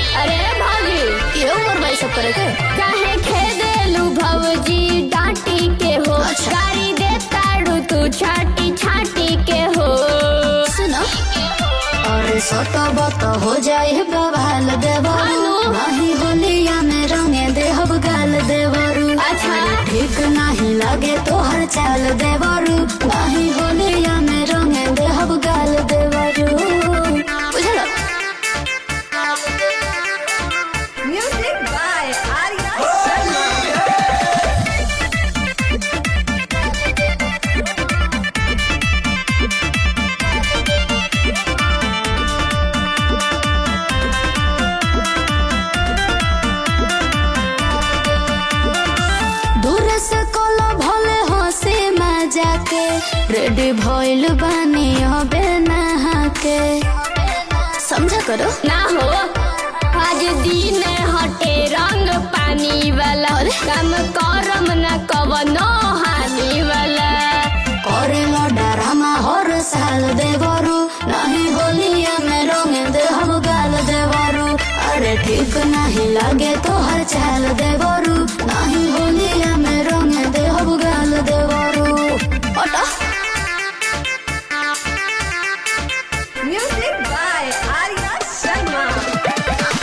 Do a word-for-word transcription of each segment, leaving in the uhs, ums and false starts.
अरे भाभी ये उम्र भाई सब करे के काहे खेदेलू भौजी डांटी के हो अच्छा। गाड़ी दे ताड़ू तू छाटी छाटी के हो सुनो अरे सोटो बतो हो जाए बवाल देवरू नहीं होलिया में रंगे देहब गाल देवरू अच्छा। ठीक नहीं लगे तो हर चाल देवरू नहीं होलिया में रंगे देहब गाल देवरू बुझलो Music by Arya Sharma. दूर से कोलो भले हंसी मजा के रेडी भइल बानी अबे नहा के समझा करो ना हो आज दिन हटे रंग पानी वाला काम करम ना कवनो हानि वाला करेलो डरामा हर साल देवरू नहीं होलिया में रंगे देहब गाल देवरू अरे ठीक नहीं लगे तो हर चाल देवरू नहीं होलिया में रंगे देहब गाल देवरू ओटा Music by Arya Sharma.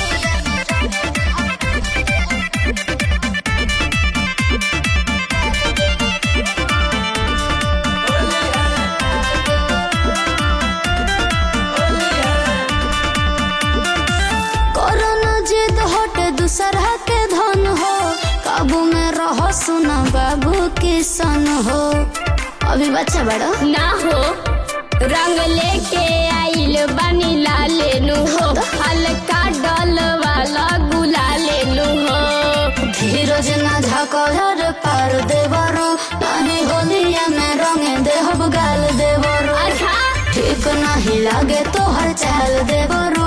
Corona जिद हटे दूसरा के धन हो काबू में रहो सुना बाबू किसान हो अभी बच्चा बड़ा ना हो रंग लेके आइल बानी लाले नु हो हल्का डल वाला गुला लेनु हो धीरज ना झकर पार देवरू नहीं होलिया में रंगे देहब गाल देवरू अच्छा ठीक नहीं लगे तो हर चाल देवरू